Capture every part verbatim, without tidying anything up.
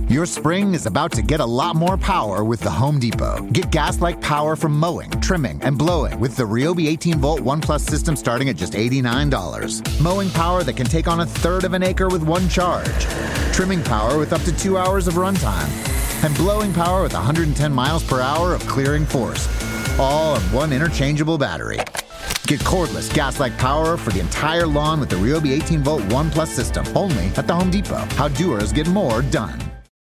Your spring is about to get a lot more power with the Home Depot. Get gas-like power from mowing, trimming, and blowing with the Ryobi eighteen volt One Plus system starting at just eighty-nine dollars. Mowing power that can take on a third of an acre with one charge. Trimming power with up to two hours of runtime. And blowing power with one hundred ten miles per hour of clearing force. All on one interchangeable battery. Get cordless, gas-like power for the entire lawn with the Ryobi eighteen volt One Plus system. Only at the Home Depot. How doers get more done.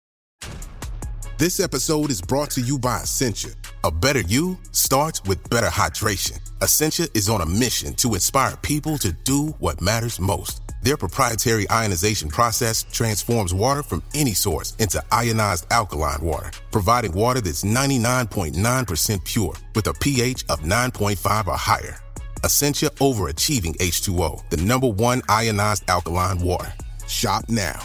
This episode is brought to you by Essentia. A better you starts with better hydration. Essentia is on a mission to inspire people to do what matters most. Their proprietary ionization process transforms water from any source into ionized alkaline water, providing water that's ninety-nine point nine percent pure with a pH of nine point five or higher. Essentia Overachieving H two O, the number one ionized alkaline water. Shop now.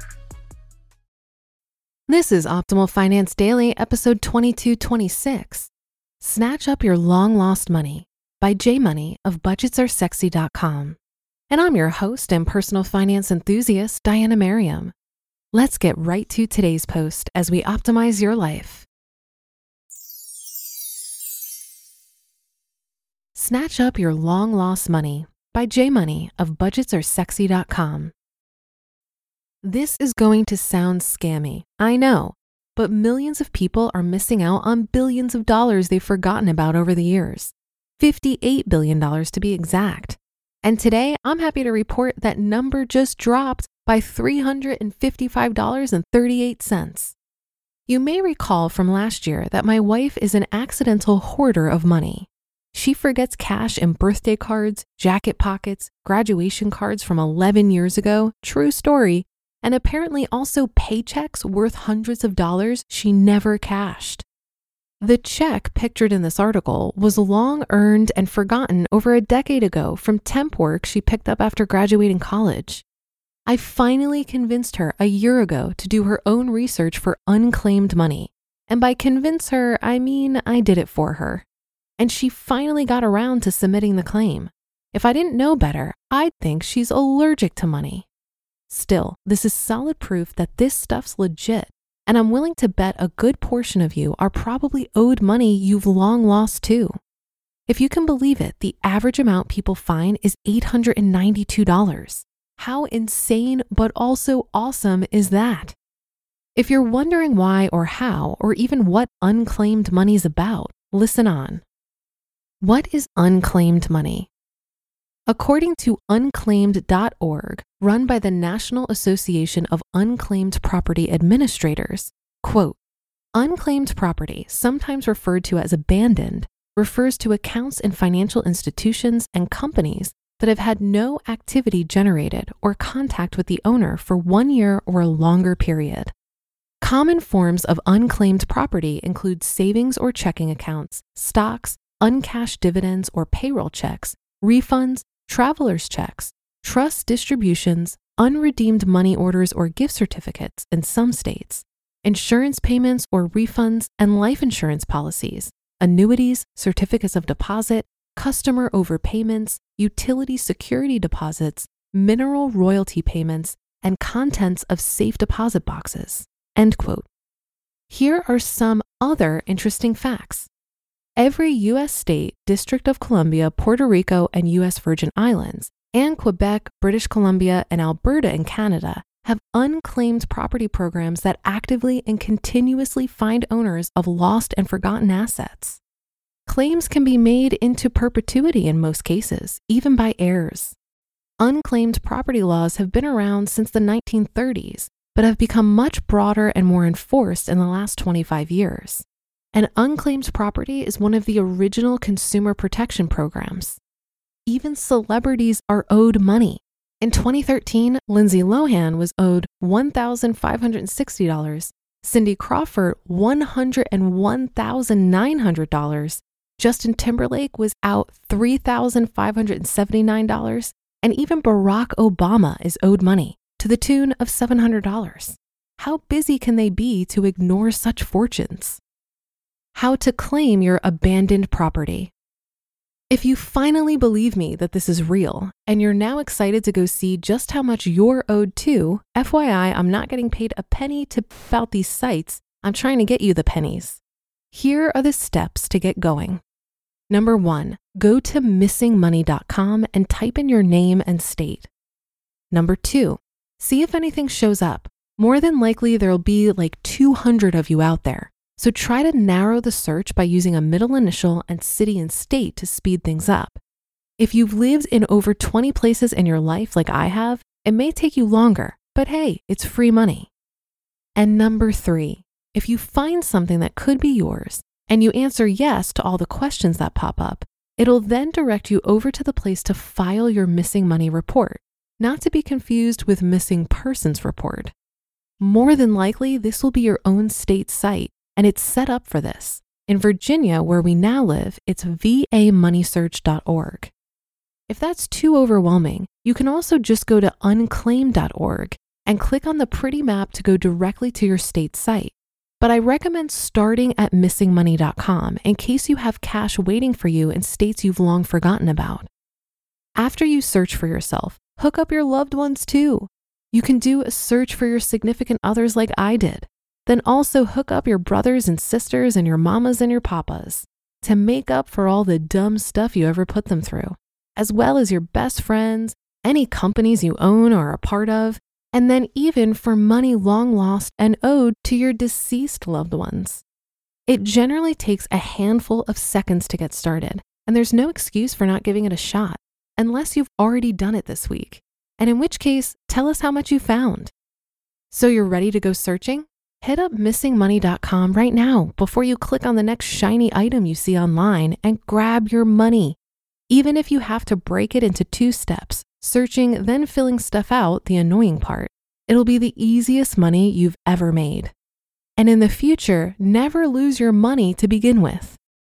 This is Optimal Finance Daily, episode twenty-two twenty-six. Snatch Up Your Long-Lost Money by J Money of budgets are sexy dot com. And I'm your host and personal finance enthusiast, Diana Merriam. Let's get right to today's post as we optimize your life. Snatch Up Your Long-Lost Money by J Money of budgets are sexy dot com. This is going to sound scammy, I know, but millions of people are missing out on billions of dollars they've forgotten about over the years. fifty-eight billion dollars to be exact. And today, I'm happy to report that number just dropped by three hundred fifty-five dollars and thirty-eight cents. You may recall from last year that my wife is an accidental hoarder of money. She forgets cash in birthday cards, jacket pockets, graduation cards from eleven years ago, true story, and apparently also paychecks worth hundreds of dollars she never cashed. The check pictured in this article was long earned and forgotten over a decade ago from temp work she picked up after graduating college. I finally convinced her a year ago to do her own research for unclaimed money. And by convince her, I mean I did it for her. And she finally got around to submitting the claim. If I didn't know better, I'd think she's allergic to money. Still, this is solid proof that this stuff's legit, and I'm willing to bet a good portion of you are probably owed money you've long lost too. If you can believe it, the average amount people find is eight hundred ninety-two dollars. How insane but also awesome is that? If you're wondering why or how, or even what unclaimed money's about, listen on. What is unclaimed money? According to unclaimed dot org, run by the National Association of Unclaimed Property Administrators, quote, unclaimed property, sometimes referred to as abandoned, refers to accounts in financial institutions and companies that have had no activity generated or contact with the owner for one year or a longer period. Common forms of unclaimed property include savings or checking accounts, stocks, uncashed dividends or payroll checks, refunds, traveler's checks, trust distributions, unredeemed money orders or gift certificates in some states, insurance payments or refunds and life insurance policies, annuities, certificates of deposit, customer overpayments, utility security deposits, mineral royalty payments, and contents of safe deposit boxes, end quote. Here are some other interesting facts. Every U S state, District of Columbia, Puerto Rico, and U S Virgin Islands, and Quebec, British Columbia, and Alberta in Canada have unclaimed property programs that actively and continuously find owners of lost and forgotten assets. Claims can be made into perpetuity in most cases, even by heirs. Unclaimed property laws have been around since the nineteen thirties, but have become much broader and more enforced in the last twenty-five years. And unclaimed property is one of the original consumer protection programs. Even celebrities are owed money. In twenty thirteen, Lindsay Lohan was owed one thousand five hundred sixty dollars, Cindy Crawford one hundred one thousand nine hundred dollars, Justin Timberlake was out three thousand five hundred seventy-nine dollars, and even Barack Obama is owed money to the tune of seven hundred dollars. How busy can they be to ignore such fortunes? How to claim your abandoned property. If you finally believe me that this is real and you're now excited to go see just how much you're owed too, F Y I, I'm not getting paid a penny to pimp out these sites. I'm trying to get you the pennies. Here are the steps to get going. Number one, go to missing money dot com and type in your name and state. Number two, see if anything shows up. More than likely, there'll be like two hundred of you out there. So try to narrow the search by using a middle initial and city and state to speed things up. If you've lived in over twenty places in your life like I have, it may take you longer, but hey, it's free money. And number three, if you find something that could be yours and you answer yes to all the questions that pop up, it'll then direct you over to the place to file your missing money report, not to be confused with missing persons report. More than likely, this will be your own state site, and it's set up for this. In Virginia, where we now live, it's v a money search dot org. If that's too overwhelming, you can also just go to unclaimed dot org and click on the pretty map to go directly to your state site. But I recommend starting at missing money dot com in case you have cash waiting for you in states you've long forgotten about. After you search for yourself, hook up your loved ones too. You can do a search for your significant others like I did. Then also hook up your brothers and sisters and your mamas and your papas to make up for all the dumb stuff you ever put them through, as well as your best friends, any companies you own or are a part of, and then even for money long lost and owed to your deceased loved ones. It generally takes a handful of seconds to get started, and there's no excuse for not giving it a shot, unless you've already done it this week, and in which case, tell us how much you found. So you're ready to go searching? Hit up missing money dot com right now before you click on the next shiny item you see online and grab your money. Even if you have to break it into two steps, searching, then filling stuff out, the annoying part, it'll be the easiest money you've ever made. And in the future, never lose your money to begin with.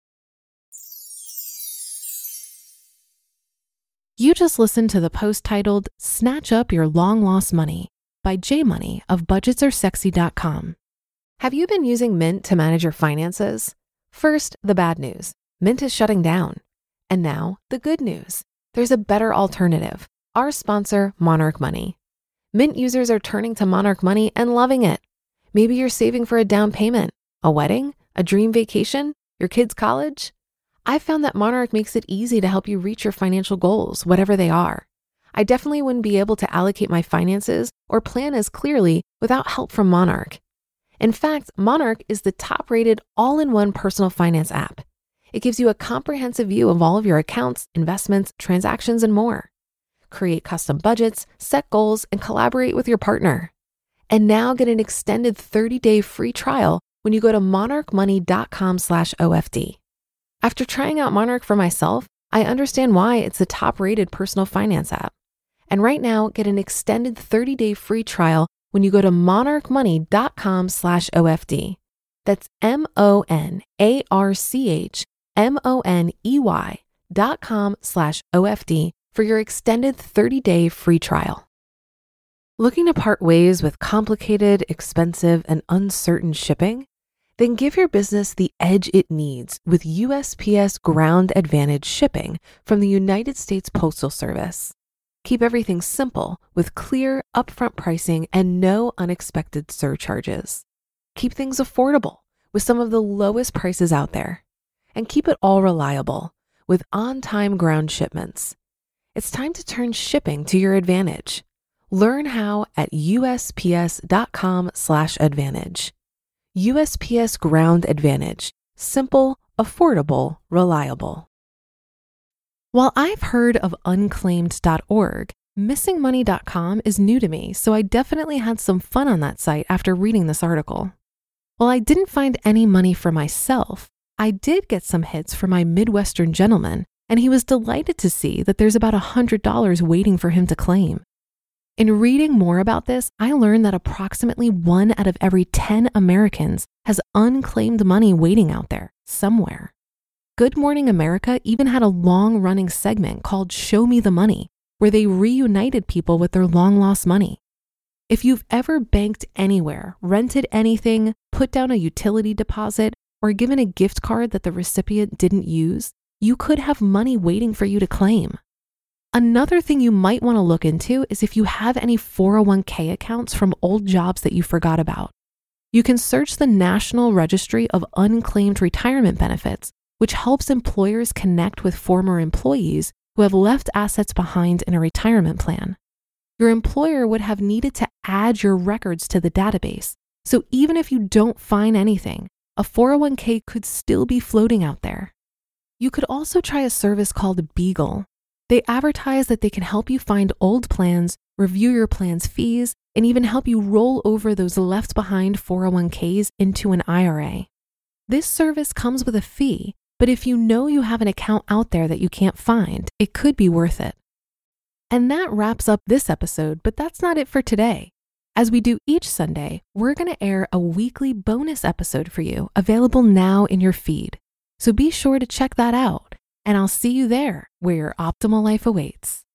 You just listened to the post titled Snatch Up Your Long Lost Money by J Money of budgets are sexy dot com. Have you been using Mint to manage your finances? First, the bad news. Mint is shutting down. And now, the good news. There's a better alternative. Our sponsor, Monarch Money. Mint users are turning to Monarch Money and loving it. Maybe you're saving for a down payment, a wedding, a dream vacation, your kids' college. I've found that Monarch makes it easy to help you reach your financial goals, whatever they are. I definitely wouldn't be able to allocate my finances or plan as clearly without help from Monarch. In fact, Monarch is the top-rated all-in-one personal finance app. It gives you a comprehensive view of all of your accounts, investments, transactions, and more. Create custom budgets, set goals, and collaborate with your partner. And now get an extended thirty-day free trial when you go to monarch money dot com slash O F D. After trying out Monarch for myself, I understand why it's the top-rated personal finance app. And right now, get an extended thirty-day free trial when you go to monarch money dot com slash O F D. That's M O N A R C H M O N E Y dot com slash O F D for your extended thirty-day free trial. Looking to part ways with complicated, expensive, and uncertain shipping? Then give your business the edge it needs with U S P S Ground Advantage shipping from the United States Postal Service. Keep everything simple with clear, upfront pricing and no unexpected surcharges. Keep things affordable with some of the lowest prices out there. And keep it all reliable with on-time ground shipments. It's time to turn shipping to your advantage. Learn how at U S P S dot com slash advantage. U S P S Ground Advantage. Simple, affordable, reliable. While I've heard of unclaimed dot org, missing money dot com is new to me, so I definitely had some fun on that site after reading this article. While I didn't find any money for myself, I did get some hits for my Midwestern gentleman, and he was delighted to see that there's about one hundred dollars waiting for him to claim. In reading more about this, I learned that approximately one out of every ten Americans has unclaimed money waiting out there somewhere. Good Morning America even had a long-running segment called Show Me the Money, where they reunited people with their long-lost money. If you've ever banked anywhere, rented anything, put down a utility deposit, or given a gift card that the recipient didn't use, you could have money waiting for you to claim. Another thing you might want to look into is if you have any four oh one k accounts from old jobs that you forgot about. You can search the National Registry of Unclaimed Retirement Benefits, which helps employers connect with former employees who have left assets behind in a retirement plan. Your employer would have needed to add your records to the database, so even if you don't find anything, a four oh one k could still be floating out there. You could also try a service called Beagle. They advertise that they can help you find old plans, review your plan's fees, and even help you roll over those left behind four oh one k's into an I R A. This service comes with a fee, but if you know you have an account out there that you can't find, it could be worth it. And that wraps up this episode, but that's not it for today. As we do each Sunday, we're going to air a weekly bonus episode for you, available now in your feed. So be sure to check that out, and I'll see you there where your optimal life awaits.